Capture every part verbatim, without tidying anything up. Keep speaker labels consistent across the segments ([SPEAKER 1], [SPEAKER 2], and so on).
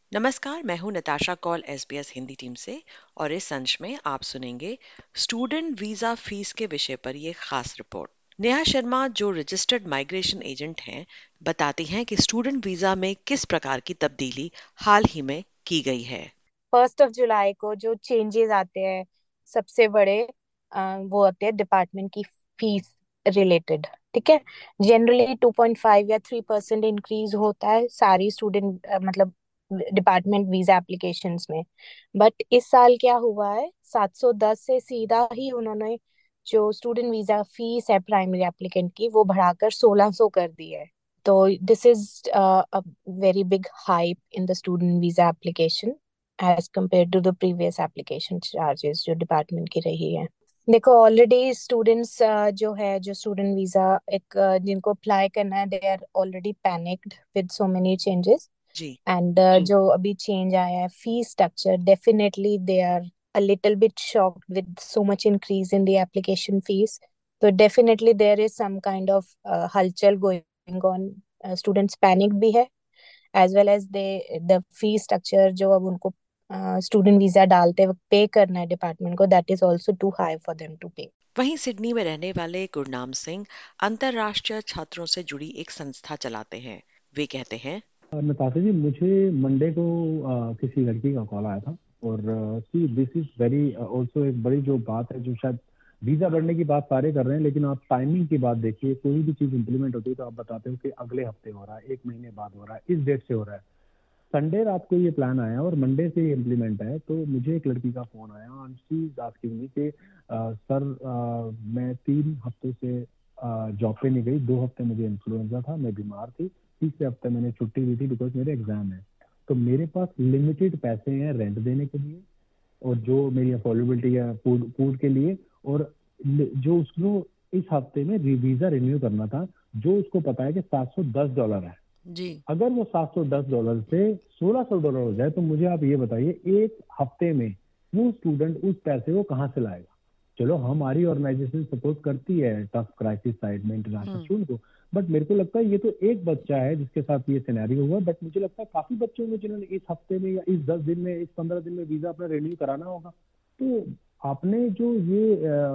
[SPEAKER 1] नमस्कार, मैं हूं नताशा कौल एसबीएस हिंदी टीम से और इस अंश में आप सुनेंगे स्टूडेंट वीजा फीस के विषय पर ये खास रिपोर्ट। नेहा शर्मा जो रजिस्टर्ड माइग्रेशन एजेंट हैं, बताती हैं कि स्टूडेंट वीजा में किस प्रकार की तब्दीली हाल ही में की गई है।
[SPEAKER 2] फर्स्ट ऑफ जुलाई को जो चेंजेस आते हैं सबसे बड़े, अ, वो होते हैं डिपार्टमेंट की फीस रिलेटेड। ठीक है। जनरली टू पॉइंट फाइव या थ्री परसेंट इंक्रीज होता है सारी स्टूडेंट मतलब डिपार्टमेंट वीजा एप्लीकेशंस में। बट इस साल क्या हुआ है, सात सौ दस से सीधा ही उन्होंने जो स्टूडेंट वीजा फीस है प्राइमरी एप्लीकेंट की वो बढ़ाकर सोलह सौ कर दी है। तो this is a very big hype in the student visa application as compare to the previous application charges जो डिपार्टमेंट की रही है। देखो ऑलरेडी स्टूडेंट्स जो है जो स्टूडेंट वीजा एक uh, जिनको अप्लाई करना है, they are already panicked with so many changes.
[SPEAKER 1] जी।
[SPEAKER 2] एंड जो अभी चेंज आया है fee structure, definitely they are a little bit shocked with so much increase in the application fees. So definitely there is some kind of uh, halchal going on. Uh, students panic भी है, as well as they the fee structure जो अब उनको student visa डालते वक्त पे करना है डिपार्टमेंट को, that is also too high for them to pay.
[SPEAKER 1] वहीं सिडनी में रहने वाले गुरनाम सिंह अंतर्राष्ट्रीय छात्रों से जुड़ी एक संस्था चलाते हैं। वे कहते हैं,
[SPEAKER 3] नताशा जी, मुझे मंडे को अ, किसी लड़की का कॉल आया था और see this is very also एक बड़ी जो बात है, जो शायद वीजा बढ़ने की बात सारे कर रहे हैं, लेकिन आप टाइमिंग की बात देखिए। कोई भी चीज इंप्लीमेंट होती है तो आप बताते हो कि अगले हफ्ते हो रहा है, एक महीने बाद हो रहा है, इस डेट से हो रहा है। संडे रात को ये प्लान आया और मंडे से ये इम्प्लीमेंट है। तो मुझे एक लड़की का फोन आया और शी इज आस्किंग मी कि अ, सर, अ, मैं तीन हफ्ते से जॉब पे नहीं गई। दो हफ्ते मुझे इन्फ्लुएंजा था, मैं बीमार थी। तीसरे हफ्ते मैंने छुट्टी ली थी बिकॉज मेरे एग्जाम है। तो मेरे पास लिमिटेड पैसे हैं रेंट देने के लिए और जो मेरी अफोर्डेबिलिटी है फूड फूड के लिए, और जो उसको इस हफ्ते में वीजा रिन्यू करना था, जो उसको पता है कि सात सौ दस डॉलर है।
[SPEAKER 1] जी।
[SPEAKER 3] अगर वो सात सौ दस डॉलर से सोलह सौ डॉलर हो जाए तो मुझे आप ये बताइए, एक हफ्ते में वो स्टूडेंट उस पैसे को कहाँ से लाएगा? चलो, हमारी ऑर्गेनाइजेशन सपोर्ट करती है टफ क्राइसिस साइड में इंटरनेशनल स्टूडेंट को, बट मेरे को लगता है ये तो एक बच्चा है जिसके साथ ये सिनेरियो हुआ। बट मुझे लगता है काफी बच्चे होंगे जिन्होंने इस हफ्ते में या इस दस दिन में, इस पंद्रह दिन में वीजा अपना रिन्यू कराना होगा। तो आपने जो ये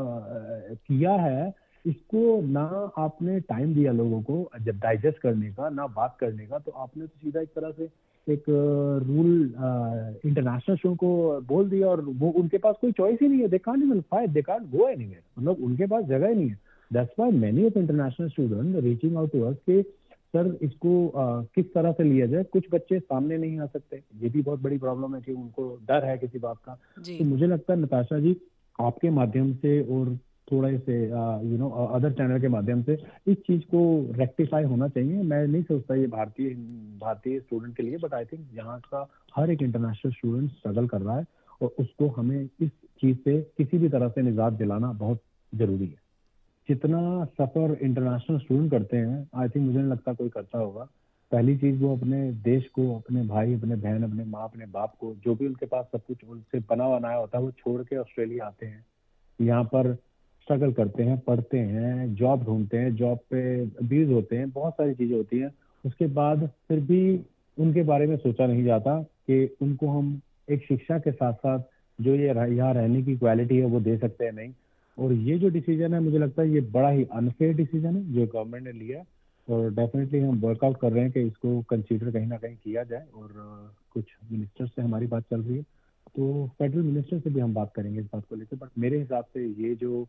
[SPEAKER 3] आ, किया है, इसको ना आपने टाइम दिया लोगों को जब डाइजेस्ट करने का, ना बात करने का, तो आपने तो सीधा एक तरह से एक रूल इंटरनेशनल शो को बोल दिया और वो उनके पास कोई चॉइस ही नहीं है। They can't even fight, they can't go anywhere, मतलब उनके पास जगह ही नहीं है। That's why many of international student reaching out to us कि सर इसको uh, किस तरह से लिया जाए। कुछ बच्चे सामने नहीं आ सकते, ये भी बहुत बड़ी प्रॉब्लम है कि उनको डर है किसी बात का।
[SPEAKER 1] जी।
[SPEAKER 3] तो मुझे लगता है नताशा जी, आपके माध्यम से और थोड़े से यू नो अदर चैनल के माध्यम से इस चीज को रेक्टिफाई होना चाहिए। मैं नहीं सोचता ये भारतीय भारतीय स्टूडेंट के लिए, बट आई थिंक यहाँ का हर एक इंटरनेशनल स्टूडेंट स्ट्रगल कर रहा है और उसको हमें इस चीज से किसी भी तरह से निजात दिलाना बहुत जरूरी है। जितना सफर इंटरनेशनल स्टूडेंट करते हैं, आई थिंक मुझे नहीं लगता कोई करता होगा। पहली चीज, वो अपने देश को, अपने भाई, अपने बहन, अपने माँ, अपने बाप को, जो भी उनके पास सब कुछ उनसे बना बनाया होता है, वो छोड़ के ऑस्ट्रेलिया आते हैं। यहाँ पर स्ट्रगल करते हैं, पढ़ते हैं, जॉब ढूंढते हैं, जॉब पे अब्यूज होते हैं, बहुत सारी चीजें होती हैं। उसके बाद फिर भी उनके बारे में सोचा नहीं जाता कि उनको हम एक शिक्षा के साथ साथ जो ये यहाँ रहने की क्वालिटी है वो दे सकते हैं, नहीं। और ये जो डिसीजन है, मुझे लगता है ये बड़ा ही अनफेयर डिसीजन है जो गवर्नमेंट ने लिया है। और डेफिनेटली हम वर्कआउट कर रहे हैं कि इसको कंसीडर कहीं ना कहीं किया जाए। और uh, कुछ मिनिस्टर से हमारी बात चल रही है, तो फेडरल मिनिस्टर से भी हम बात करेंगे इस बात को लेकर। बट मेरे हिसाब से ये जो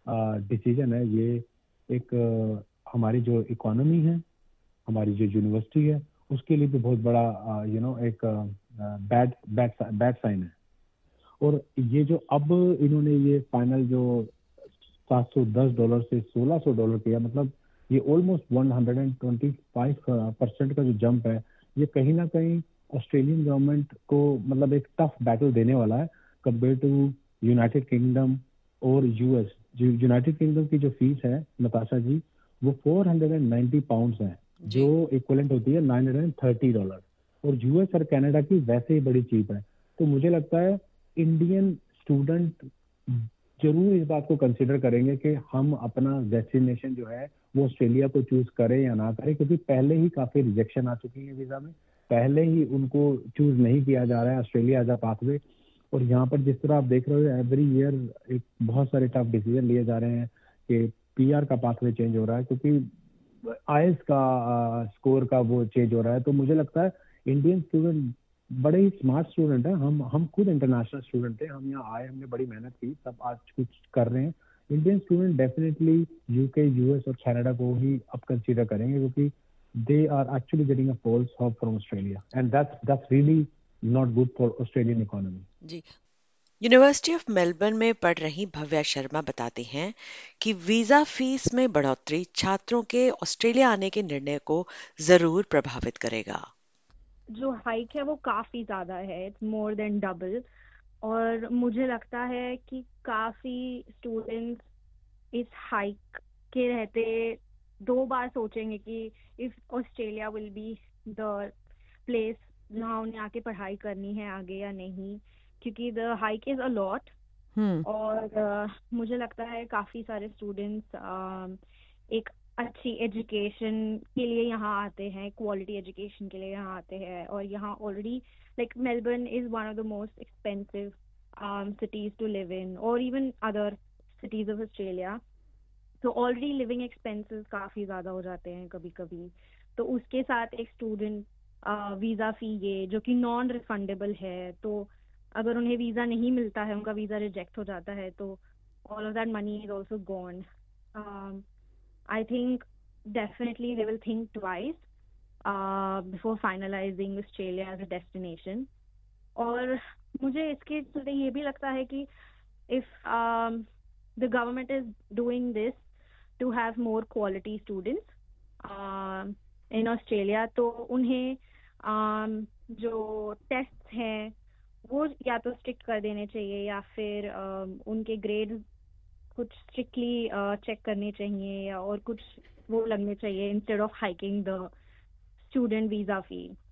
[SPEAKER 3] डिसीजन है, ये एक आ, हमारी जो इकोनॉमी है, हमारी जो यूनिवर्सिटी है, उसके लिए भी बहुत बड़ा यू नो एक बैड बैड बैड साइन है। और ये जो अब इन्होंने ये फाइनल जो सात सौ दस डॉलर से सोलह सौ डॉलर किया, मतलब ये almost one hundred twenty five percent का जो जंप है, ये कहीं ना कहीं ऑस्ट्रेलियन गवर्नमेंट को मतलब एक टफ बैटल देने वाला है कंपेयर टू यूनाइटेड किंगडम और यूएस। यूनाइटेड किंगडम की जो फीस है नताशा जी, वो four hundred and ninety pound है,
[SPEAKER 1] जी।
[SPEAKER 3] जो इक्वलेंट होती है nine hundred and thirty dollar. और यूएस और कनाडा की वैसे ही बड़ी चीप है। तो मुझे लगता है इंडियन स्टूडेंट जरूर इस बात को कंसिडर करेंगे कि हम अपना डेस्टिनेशन जो है वो ऑस्ट्रेलिया को चूज करें या ना करें, क्योंकि पहले ही काफी रिजेक्शन आ चुकी है वीजा में। पहले ही उनको चूज नहीं किया जा रहा है ऑस्ट्रेलिया एज अ पाथवे। और यहाँ पर जिस तरह आप देख रहे हो एवरी ईयर एक बहुत सारे टफ डिसीजन लिए जा रहे हैं कि पीआर का पाथवे चेंज हो रहा है, क्योंकि आईएलटीएस का स्कोर का वो चेंज हो रहा है। तो मुझे लगता है इंडियन स्टूडेंट बड़े ही स्मार्ट स्टूडेंट हैं। हम हम खुद इंटरनेशनल स्टूडेंट थे, हम यहाँ आए, हमने बड़ी मेहनत की, सब आज कुछ कर रहे हैं। Indian student definitely UK, US और कनाडा को ही अब कंसीडर करेंगे, क्योंकि they are actually getting a false hope from Australia and that's that's really not good for Australian economy.
[SPEAKER 1] जी, यूनिवर्सिटी ऑफ मेलबर्न में पढ़ रही भव्या शर्मा बताती हैं कि वीजा फीस में बढ़ोतरी छात्रों के ऑस्ट्रेलिया आने के निर्णय को जरूर प्रभावित करेगा।
[SPEAKER 4] जो हाइक है वो काफी ज्यादा है, इट्स मोर देन डबल। और मुझे लगता है कि काफी स्टूडेंट्स इस हाइक के रहते दो बार सोचेंगे कि if Australia will be the place जहाँ उन्हें आके पढ़ाई करनी है आगे या नहीं, क्योंकि the hike is a lot. और uh, मुझे लगता है काफी सारे स्टूडेंट्स uh, एक अच्छी एजुकेशन के लिए यहाँ आते हैं, क्वालिटी एजुकेशन के लिए यहाँ आते हैं। और यहाँ already like Melbourne is one of the most expensive cities to live in, और even other cities of Australia. तो ऑलरेडी लिविंग एक्सपेंसेस काफी ज्यादा हो जाते हैं कभी कभी। तो उसके साथ एक स्टूडेंट वीजा फी ये जो कि नॉन रिफंडेबल है, तो अगर उन्हें वीजा नहीं मिलता है, उनका वीजा रिजेक्ट हो जाता है, तो all of that money is also gone. I think definitely they will think twice uh, before finalizing Australia as a destination. और मुझे इसके चलते ये भी लगता है कि if um, the government is doing this to have more quality students uh, in Australia, तो उन्हें um, जो टेस्ट हैं वो या तो स्ट्रिक्ट कर देने चाहिए, या फिर um, उनके ग्रेड्स कुछ स्ट्रिक्टली चेक करने चाहिए, या और कुछ वो लगने चाहिए instead of hiking the student visa fee.